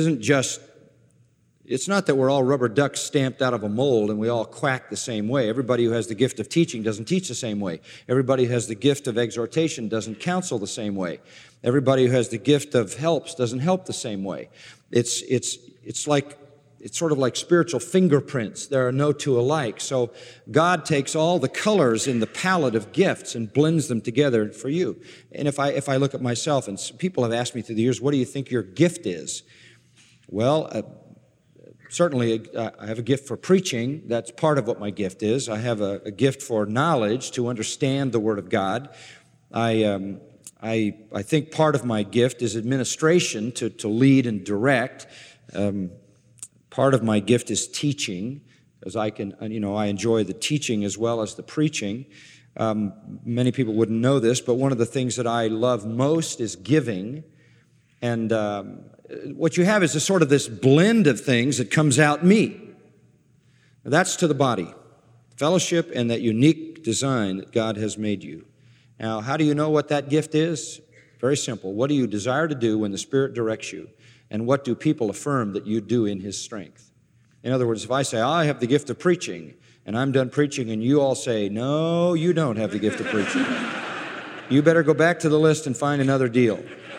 it's not that we're all rubber ducks stamped out of a mold and we all quack the same way. Everybody who has the gift of teaching doesn't teach the same way. Everybody who has the gift of exhortation doesn't counsel the same way. Everybody who has the gift of helps doesn't help the same way. It's sort of like spiritual fingerprints. There are no two alike. So God takes all the colors in the palette of gifts and blends them together for you. And if I look at myself, and people have asked me through the years, what do you think your gift is? Well, certainly I have a gift for preaching. That's part of what my gift is. I have a gift for knowledge, to understand the Word of God. I think part of my gift is administration, to lead and direct. Part of my gift is teaching, because I enjoy the teaching as well as the preaching. Many people wouldn't know this, but one of the things that I love most is giving. And what you have is this blend of things that comes out me. Now, that's to the body, fellowship, and that unique design that God has made you. Now, how do you know what that gift is? Very simple. What do you desire to do when the Spirit directs you? And what do people affirm that you do in His strength? In other words, if I say, I have the gift of preaching, and I'm done preaching, and you all say, no, you don't have the gift of preaching, you better go back to the list and find another deal.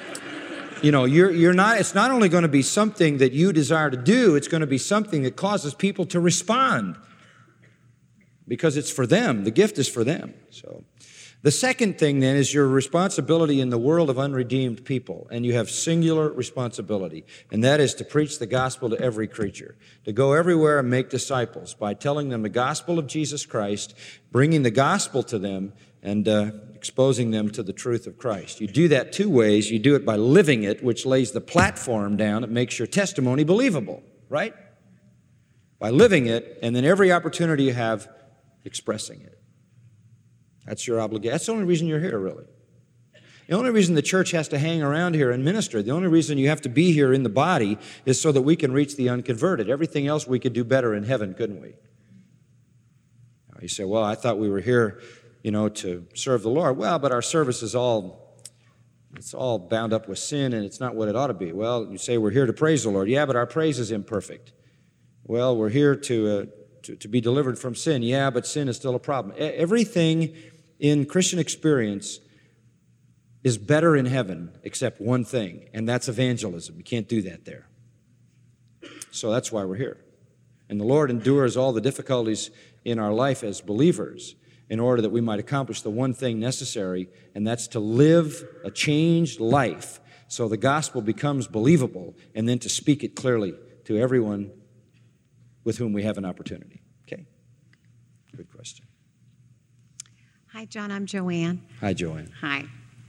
It's not only going to be something that you desire to do, it's going to be something that causes people to respond. Because it's for them. The gift is for them. So the second thing then is your responsibility in the world of unredeemed people. And you have singular responsibility. And that is to preach the gospel to every creature. To go everywhere and make disciples by telling them the gospel of Jesus Christ, bringing the gospel to them, and exposing them to the truth of Christ. You do that two ways. You do it by living it, which lays the platform down. It makes your testimony believable, right? By living it, and then every opportunity you have, expressing it. That's your obligation. That's the only reason you're here, really. The only reason the church has to hang around here and minister, the only reason you have to be here in the body is so that we can reach the unconverted. Everything else we could do better in heaven, couldn't we? Now, you say, well, I thought we were here, to serve the Lord. Well, but our service is all bound up with sin, and it's not what it ought to be. Well, you say we're here to praise the Lord. Yeah, but our praise is imperfect. Well, we're here to be delivered from sin. Yeah, but sin is still a problem. Everything in Christian experience is better in heaven except one thing, and that's evangelism. You can't do that there. So that's why we're here. And the Lord endures all the difficulties in our life as believers in order that we might accomplish the one thing necessary, and that's to live a changed life so the gospel becomes believable, and then to speak it clearly to everyone with whom we have an opportunity. Okay? Good question. Hi, John. I'm Joanne. Hi, Joanne. Hi.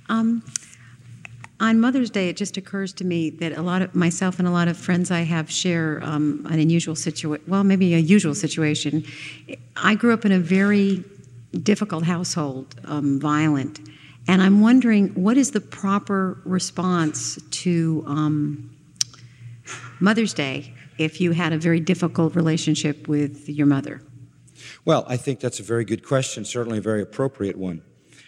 On Mother's Day, it just occurs to me that a lot of myself and a lot of friends I have share an unusual situation, well, maybe a usual situation. I grew up in a very difficult household, violent, and I'm wondering what is the proper response to Mother's Day if you had a very difficult relationship with your mother? Well, I think that's a very good question, certainly a very appropriate one.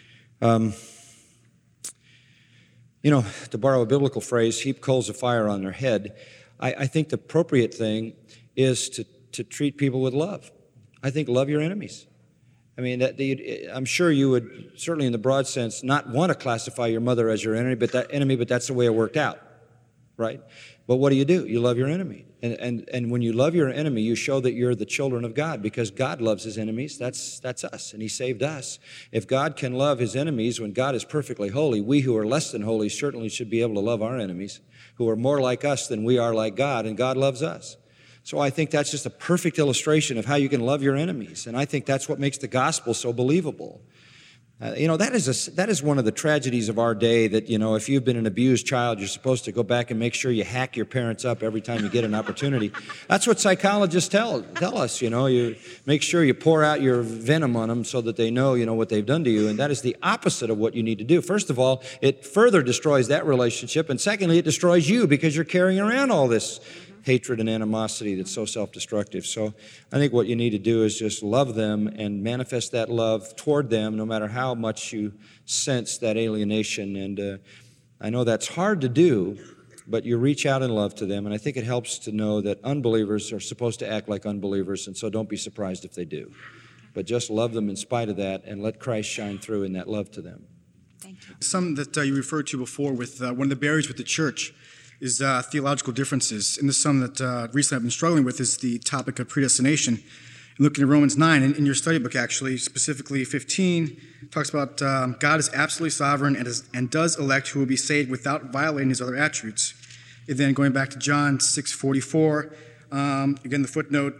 You know, to borrow a biblical phrase, heap coals of fire on their head. I think the appropriate thing is to treat people with love. I think love your enemies. I mean, I'm sure you would, certainly in the broad sense, not want to classify your mother as your enemy, but that's the way it worked out, right? But what do? You love your enemy. And when you love your enemy, you show that you're the children of God, because God loves his enemies. That's us, and he saved us. If God can love his enemies when God is perfectly holy, we who are less than holy certainly should be able to love our enemies, who are more like us than we are like God, and God loves us. So I think that's just a perfect illustration of how you can love your enemies, and I think that's what makes the gospel so believable. You know, that is one of the tragedies of our day, that, you know, if you've been an abused child, you're supposed to go back and make sure you hack your parents up every time you get an opportunity. That's what psychologists tell us, you know. You make sure you pour out your venom on them so that they know, you know, what they've done to you, and that is the opposite of what you need to do. First of all, it further destroys that relationship, and secondly, it destroys you because you're carrying around all this hatred and animosity that's so self-destructive. So I think what you need to do is just love them and manifest that love toward them, no matter how much you sense that alienation. And I know that's hard to do, but you reach out in love to them, and I think it helps to know that unbelievers are supposed to act like unbelievers, and so don't be surprised if they do. But just love them in spite of that, and let Christ shine through in that love to them. Thank you. Some that you referred to before with one of the barriers with the church is theological differences. And this some that recently I've been struggling with is the topic of predestination. Looking at Romans 9, in your study book actually, specifically 15, talks about God is absolutely sovereign and does elect who will be saved without violating his other attributes. And then going back to John 6:44, again the footnote,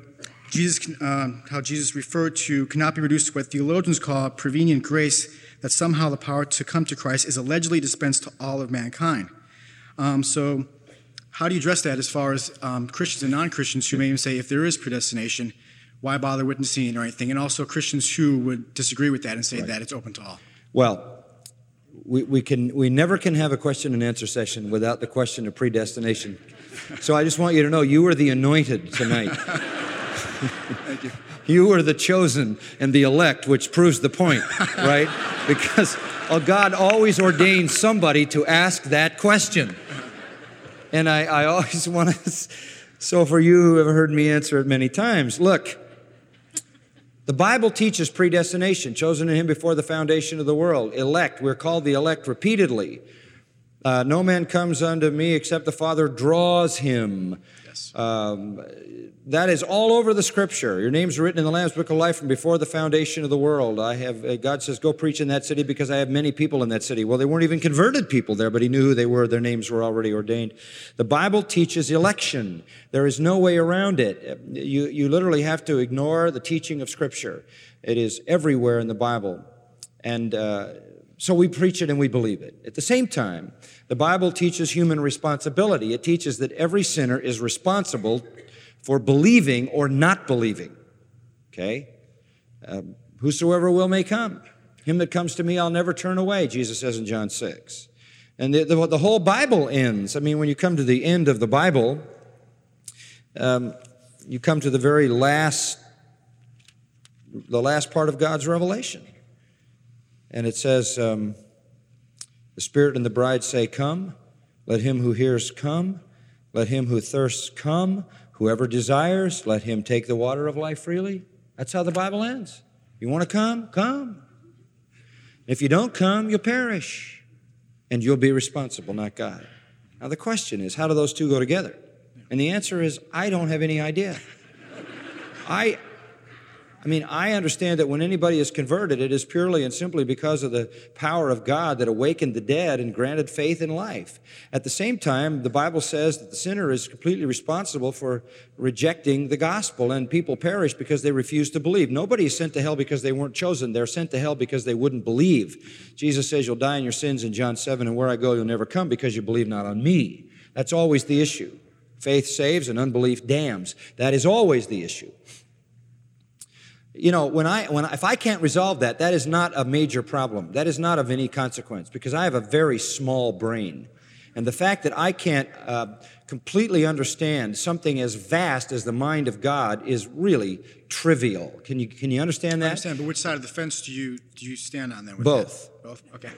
how Jesus referred to cannot be reduced to what theologians call prevenient grace, that somehow the power to come to Christ is allegedly dispensed to all of mankind. So how do you address that as far as Christians and non-Christians who may even say if there is predestination, why bother witnessing or anything? And also Christians who would disagree with that and say that it's open to all. Well, we never can have a question and answer session without the question of predestination. So I just want you to know you were the anointed tonight. Thank you. You were the chosen and the elect, which proves the point, right? Because God always ordains somebody to ask that question. And I always want to, so for you who have heard me answer it many times, look, the Bible teaches predestination, chosen in him before the foundation of the world. Elect, we're called the elect repeatedly. No man comes unto me except the Father draws him. Yes. That is all over the Scripture. Your name's written in the Lamb's Book of Life from before the foundation of the world. God says, go preach in that city because I have many people in that city. Well, they weren't even converted people there, but he knew who they were. Their names were already ordained. The Bible teaches election. There is no way around it. You literally have to ignore the teaching of Scripture. It is everywhere in the Bible. And so we preach it and we believe it. At the same time, the Bible teaches human responsibility. It teaches that every sinner is responsible for believing or not believing. Okay? Whosoever will may come. Him that comes to me, I'll never turn away, Jesus says in John 6. And the whole Bible ends. I mean, when you come to the end of the Bible, you come to the very last part of God's revelation. And it says, the Spirit and the bride say, come. Let him who hears come. Let him who thirsts come. Whoever desires, let him take the water of life freely. That's how the Bible ends. You want to come? Come. If you don't come, you'll perish. and you'll be responsible, not God. Now the question is, how do those two go together? And the answer is, I don't have any idea. I understand that when anybody is converted, it is purely and simply because of the power of God that awakened the dead and granted faith in life. At the same time, the Bible says that the sinner is completely responsible for rejecting the gospel, and people perish because they refuse to believe. Nobody is sent to hell because they weren't chosen. They're sent to hell because they wouldn't believe. Jesus says, you'll die in your sins in John 7, and where I go, you'll never come because you believe not on me. That's always the issue. Faith saves and unbelief damns. That is always the issue. You know, if I can't resolve that, that is not a major problem. That is not of any consequence because I have a very small brain. And the fact that I can't completely understand something as vast as the mind of God is really trivial. Can you understand that? I understand, but which side of the fence do you stand on then? With Both. That? Both? Okay.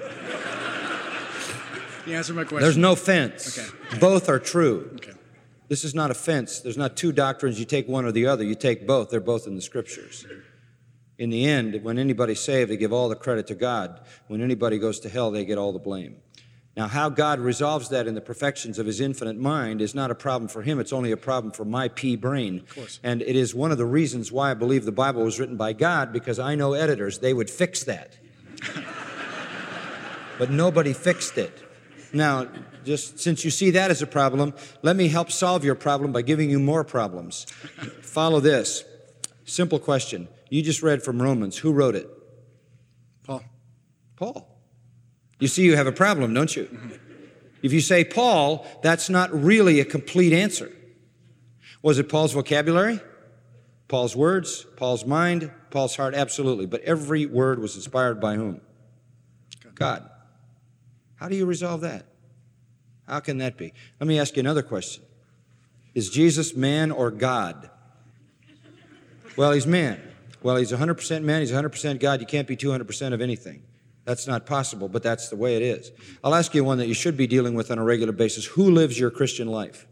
You answered my question. There's no fence. Okay. Both are true. Okay. This is not a fence. There's not two doctrines. You take one or the other. You take both. They're both in the Scriptures. In the end, when anybody's saved, they give all the credit to God. When anybody goes to hell, they get all the blame. Now, how God resolves that in the perfections of His infinite mind is not a problem for Him. It's only a problem for my pea brain. Of course. And it is one of the reasons why I believe the Bible was written by God, because I know editors. They would fix that. But nobody fixed it. Now, just since you see that as a problem, let me help solve your problem by giving you more problems. Follow this. Simple question. You just read from Romans. Who wrote it? Paul. Paul. You see you have a problem, don't you? Mm-hmm. If you say Paul, that's not really a complete answer. Was it Paul's vocabulary? Paul's words? Paul's mind? Paul's heart? Absolutely. But every word was inspired by whom? God. How do you resolve that? How can that be? Let me ask you another question. Is Jesus man or God? Well, he's man. Well, he's 100% man, he's 100% God. You can't be 200% of anything. That's not possible, but that's the way it is. I'll ask you one that you should be dealing with on a regular basis. Who lives your Christian life?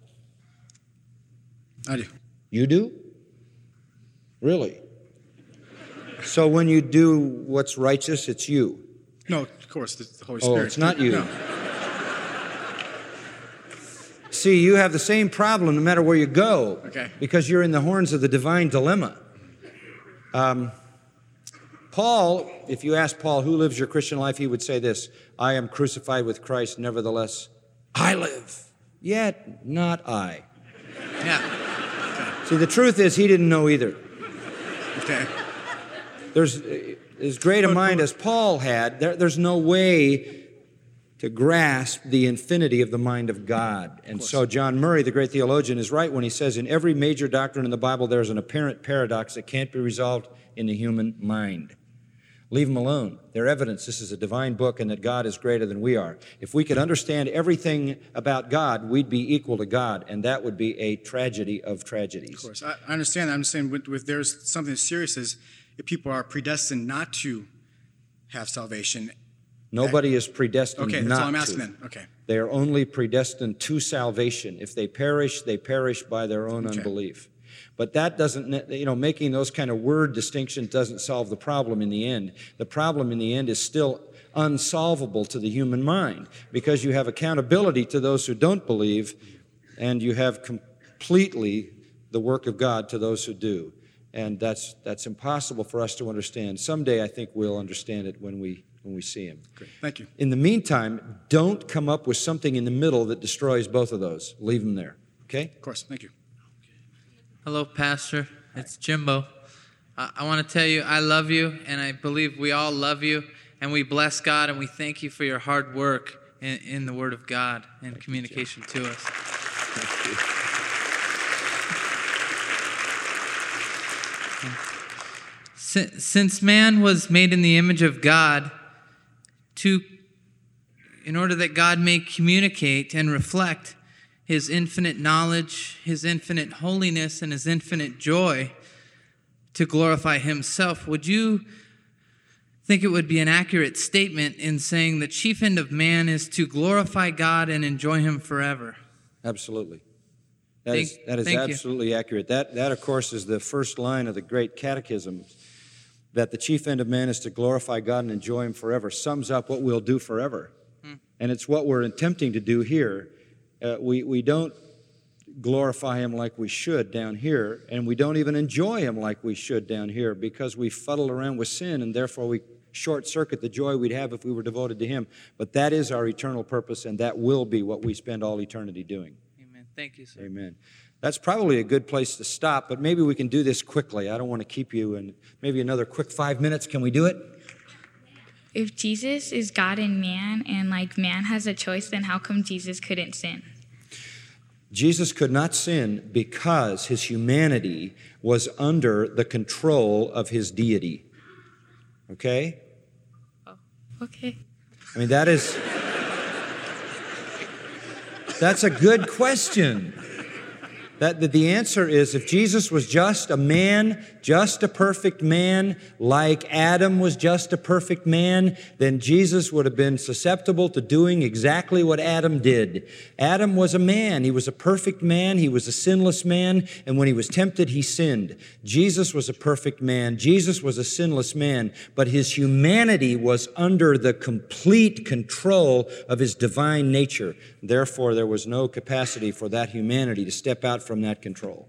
I do. You do? Really? So when you do what's righteous, it's you? No, of course, it's the Holy Spirit. Oh, it's not you. No. See, you have the same problem no matter where you go. Okay. Because you're in the horns of the divine dilemma. Paul, if you ask Paul, who lives your Christian life, he would say this: I am crucified with Christ, nevertheless I live, yet not I. Yeah. Okay. See, the truth is he didn't know either. Okay. There's as great a mind as Paul had, there's no way to grasp the infinity of the mind of God. And so John Murray, the great theologian, is right when he says in every major doctrine in the Bible there's an apparent paradox that can't be resolved in the human mind. Leave them alone. They're evidence this is a divine book and that God is greater than we are. If we could understand everything about God, we'd be equal to God, and that would be a tragedy of tragedies. Of course. I understand that. I'm saying with there's something as serious as if people are predestined not to have salvation. Nobody is predestined not to. Okay, that's all I'm asking then. Okay. They are only predestined to salvation. If they perish by their own unbelief. But that doesn't, making those kind of word distinctions doesn't solve the problem in the end. The problem in the end is still unsolvable to the human mind because you have accountability to those who don't believe and you have completely the work of God to those who do. And that's impossible for us to understand. Someday I think we'll understand it when we see Him. Great. Thank you. In the meantime, don't come up with something in the middle that destroys both of those. Leave them there. Okay? Of course. Thank you. Hello, Pastor. It's Jimbo. I want to tell you I love you, and I believe we all love you, and we bless God, and we thank you for your hard work in the Word of God and communication to us. Thank you. Since man was made in the image of God, in order that God may communicate and reflect His infinite knowledge, His infinite holiness, and His infinite joy to glorify Himself, would you think it would be an accurate statement in saying the chief end of man is to glorify God and enjoy Him forever? Absolutely. That is absolutely accurate. That, of course, is the first line of the Great Catechism, that the chief end of man is to glorify God and enjoy Him forever, sums up what we'll do forever. And it's what we're attempting to do here. We don't glorify Him like we should down here, and we don't even enjoy Him like we should down here because we fuddle around with sin, and therefore we short-circuit the joy we'd have if we were devoted to Him. But that is our eternal purpose, and that will be what we spend all eternity doing. Amen. Thank you, sir. Amen. That's probably a good place to stop, but maybe we can do this quickly. I don't want to keep you in maybe another quick 5 minutes. Can we do it? If Jesus is God and man, and like man has a choice, then how come Jesus couldn't sin? Jesus could not sin because His humanity was under the control of His deity. Okay? Oh, okay. I mean, that's a good question. The answer is, if Jesus was just a man, just a perfect man, like Adam was just a perfect man, then Jesus would have been susceptible to doing exactly what Adam did. Adam was a man. He was a perfect man. He was a sinless man. And when he was tempted, he sinned. Jesus was a perfect man. Jesus was a sinless man. But his humanity was under the complete control of his divine nature. Therefore, there was no capacity for that humanity to step out from that control.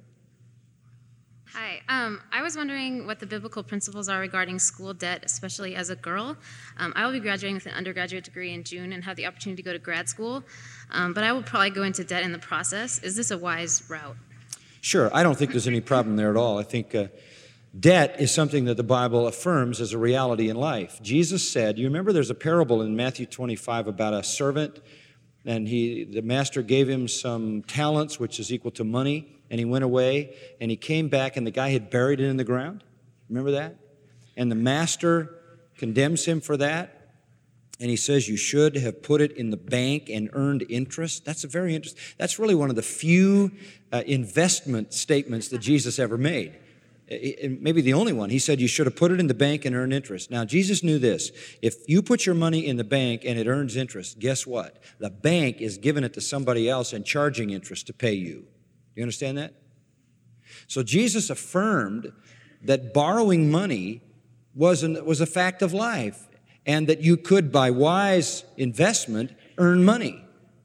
Hi. I was wondering what the biblical principles are regarding school debt, especially as a girl. I will be graduating with an undergraduate degree in June and have the opportunity to go to grad school, but I will probably go into debt in the process. Is this a wise route? Sure. I don't think there's any problem there at all. I think debt is something that the Bible affirms as a reality in life. Jesus said, you remember there's a parable in Matthew 25 about a servant, and the master gave him some talents, which is equal to money, and he went away, and he came back, and the guy had buried it in the ground. Remember that? And the master condemns him for that, and he says, you should have put it in the bank and earned interest. That's that's really one of the few investment statements that Jesus ever made. Maybe the only one. He said you should have put it in the bank and earned interest. Now, Jesus knew this. If you put your money in the bank and it earns interest, guess what? The bank is giving it to somebody else and charging interest to pay you. You understand that? So Jesus affirmed that borrowing money was a fact of life, and that you could, by wise investment, earn money.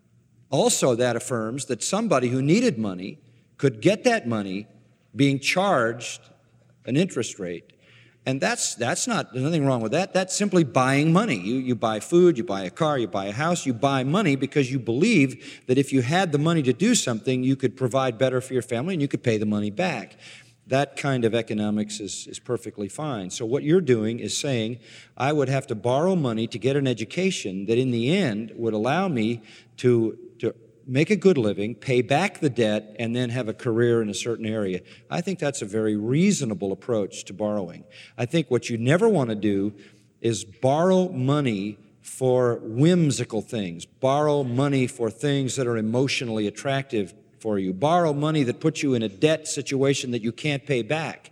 Also, that affirms that somebody who needed money could get that money being charged an interest rate. And there's nothing wrong with that. That's simply buying money. You buy food, you buy a car, you buy a house, you buy money because you believe that if you had the money to do something, you could provide better for your family and you could pay the money back. That kind of economics is perfectly fine. So what you're doing is saying, I would have to borrow money to get an education that in the end would allow me to make a good living, pay back the debt, and then have a career in a certain area. I think that's a very reasonable approach to borrowing. I think what you never want to do is borrow money for whimsical things, borrow money for things that are emotionally attractive for you, borrow money that puts you in a debt situation that you can't pay back.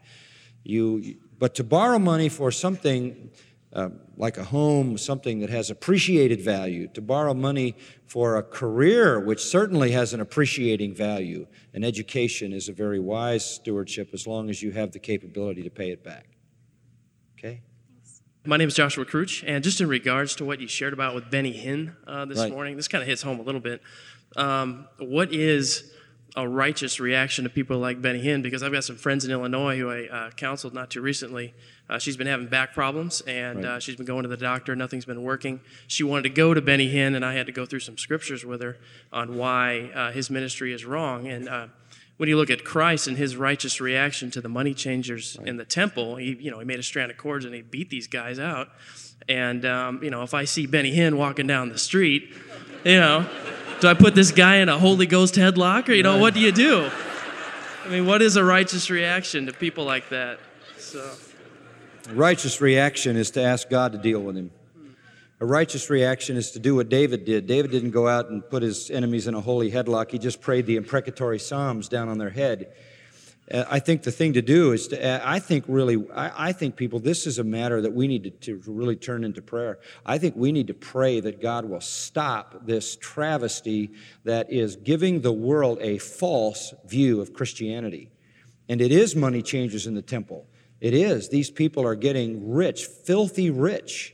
But to borrow money for something like a home, something that has appreciated value, to borrow money for a career which certainly has an appreciating value, an education is a very wise stewardship as long as you have the capability to pay it back. Okay? My name is Joshua Crouch, and just in regards to what you shared about with Benny Hinn this morning, this kind of hits home a little bit. What is a righteous reaction to people like Benny Hinn? Because I've got some friends in Illinois who I counseled not too recently. She's been having back problems, and she's been going to the doctor. Nothing's been working. She wanted to go to Benny Hinn, and I had to go through some scriptures with her on why his ministry is wrong. And when you look at Christ and his righteous reaction to the money changers in the temple, he made a strand of cords and he beat these guys out. And if I see Benny Hinn walking down the street, do I put this guy in a Holy Ghost headlock, or what do you do? I mean, what is a righteous reaction to people like that? So, a righteous reaction is to ask God to deal with him. A righteous reaction is to do what David did. David didn't go out and put his enemies in a holy headlock. He just prayed the imprecatory psalms down on their head. I think the thing to do is I think people, this is a matter that we need to really turn into prayer. I think we need to pray that God will stop this travesty that is giving the world a false view of Christianity. And it is money changers in the temple. It is. These people are getting rich, filthy rich,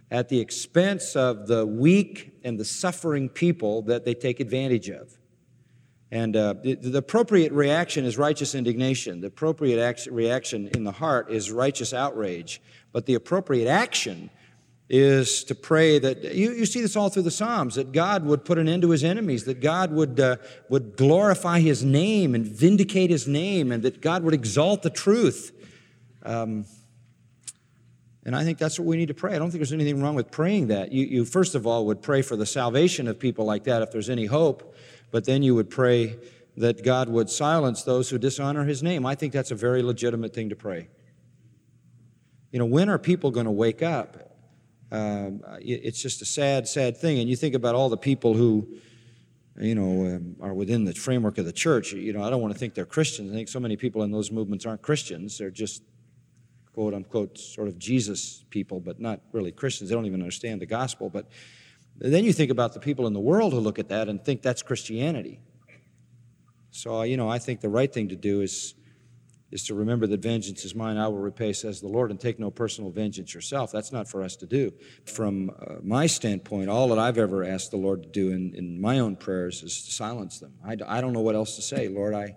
at the expense of the weak and the suffering people that they take advantage of. And the appropriate reaction is righteous indignation. The appropriate reaction in the heart is righteous outrage. But the appropriate action is to pray that, you see this all through the Psalms, that God would put an end to his enemies, that God would glorify his name and vindicate his name, and that God would exalt the truth. And I think that's what we need to pray. I don't think there's anything wrong with praying that. You first of all would pray for the salvation of people like that if there's any hope, but then you would pray that God would silence those who dishonor his name. I think that's a very legitimate thing to pray. You know, when are people going to wake up? It's just a sad, sad thing. And you think about all the people who, are within the framework of the church. I don't want to think they're Christians. I think so many people in those movements aren't Christians. They're just, quote unquote, sort of Jesus people, but not really Christians. They don't even understand the gospel. But then you think about the people in the world who look at that and think that's Christianity. So, I think the right thing to do is to remember that vengeance is mine, I will repay, says the Lord, and take no personal vengeance yourself. That's not for us to do. From my standpoint, all that I've ever asked the Lord to do in my own prayers is to silence them. I don't know what else to say. Lord, I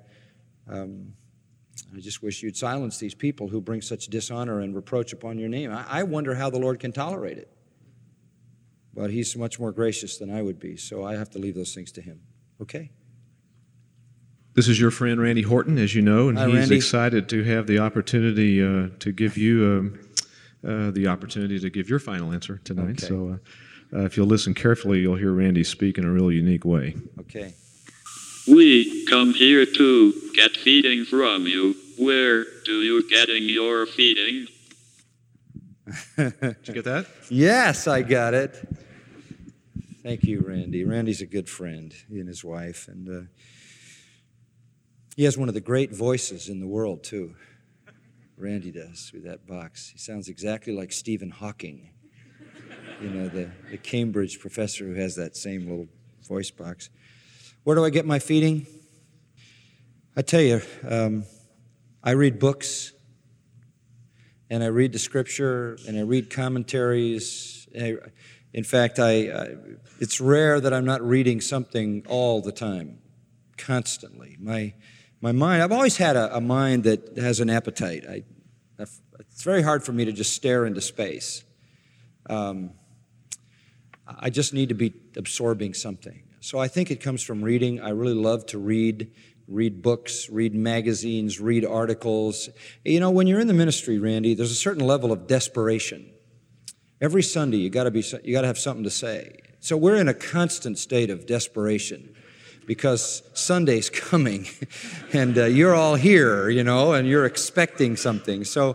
just wish you'd silence these people who bring such dishonor and reproach upon your name. I wonder how the Lord can tolerate it. But he's much more gracious than I would be, so I have to leave those things to him. Okay? This is your friend Randy Horton, as you know, and Hi, he's Randy. excited to have the opportunity to give you the opportunity to give your final answer tonight. Okay. So if you'll listen carefully, you'll hear Randy speak in a really unique way. Okay. We come here to get feeding from you. Where do you getting your feeding? Did you get that? Yes, I got it. Thank you, Randy. Randy's a good friend, he and his wife. And he has one of the great voices in the world, too. Randy does, with that box. He sounds exactly like Stephen Hawking, the Cambridge professor who has that same little voice box. Where do I get my feeding? I tell you, I read books, and I read the Scripture, and I read commentaries. In fact, it's rare that I'm not reading something all the time, constantly. My mind, I've always had a mind that has an appetite. It's very hard for me to just stare into space. I just need to be absorbing something. So I think it comes from reading. I really love to read books, read magazines, read articles. When you're in the ministry, Randy, there's a certain level of desperation. Every Sunday, you got to have something to say. So we're in a constant state of desperation because Sunday's coming, and you're all here, and you're expecting something. So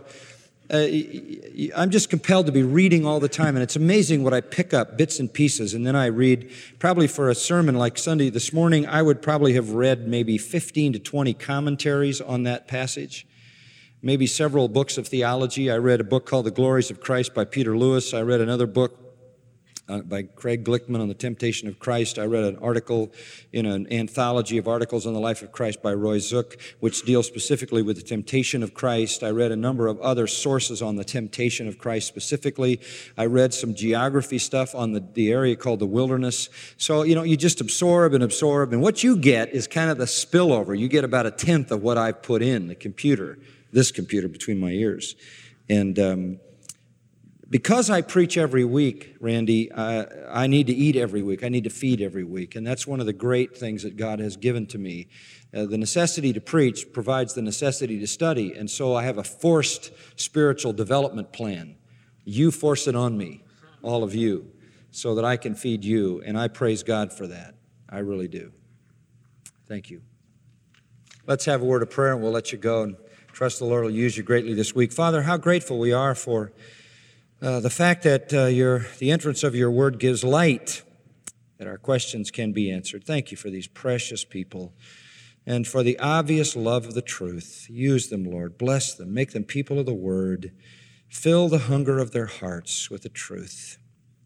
I'm just compelled to be reading all the time, and it's amazing what I pick up, bits and pieces, and then I read. Probably for a sermon like Sunday this morning, I would probably have read maybe 15 to 20 commentaries on that passage, maybe several books of theology. I read a book called The Glories of Christ by Peter Lewis. I read another book by Craig Glickman on the temptation of Christ. I read an article in an anthology of articles on the life of Christ by Roy Zook, which deals specifically with the temptation of Christ. I read a number of other sources on the temptation of Christ specifically. I read some geography stuff on the area called the wilderness. So, you just absorb, and what you get is kind of the spillover. You get about a tenth of what I've put in this computer between my ears. And because I preach every week, Randy, I need to eat every week. I need to feed every week. And that's one of the great things that God has given to me. The necessity to preach provides the necessity to study. And so I have a forced spiritual development plan. You force it on me, all of you, so that I can feed you. And I praise God for that. I really do. Thank you. Let's have a word of prayer, and we'll let you go. And trust the Lord will use you greatly this week. Father, how grateful we are for the fact that the entrance of your word gives light, that our questions can be answered. Thank you for these precious people and for the obvious love of the truth. Use them, Lord. Bless them. Make them people of the word. Fill the hunger of their hearts with the truth.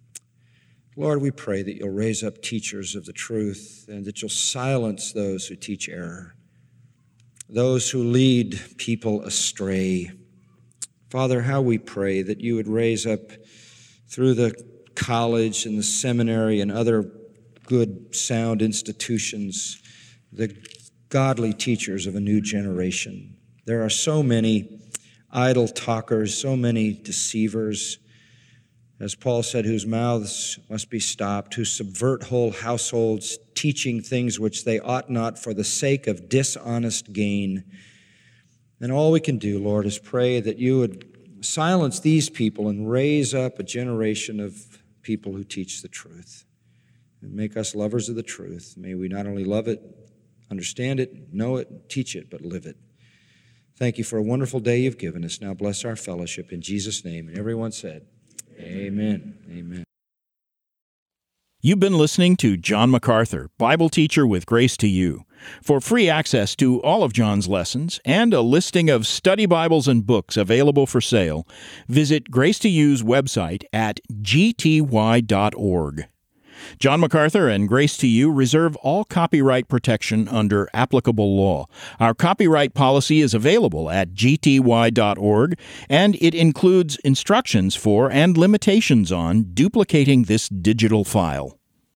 Lord, we pray that you'll raise up teachers of the truth and that you'll silence those who teach error, those who lead people astray. Father, how we pray that you would raise up through the college and the seminary and other good, sound institutions, the godly teachers of a new generation. There are so many idle talkers, so many deceivers, as Paul said, whose mouths must be stopped, who subvert whole households, teaching things which they ought not for the sake of dishonest gain. And all we can do, Lord, is pray that you would silence these people and raise up a generation of people who teach the truth and make us lovers of the truth. May we not only love it, understand it, know it, teach it, but live it. Thank you for a wonderful day you've given us. Now bless our fellowship in Jesus' name. And everyone said, amen. Amen. You've been listening to John MacArthur, Bible teacher with Grace to You. For free access to all of John's lessons and a listing of study Bibles and books available for sale, visit Grace to You's website at gty.org. John MacArthur and Grace to You reserve all copyright protection under applicable law. Our copyright policy is available at gty.org, and it includes instructions for and limitations on duplicating this digital file.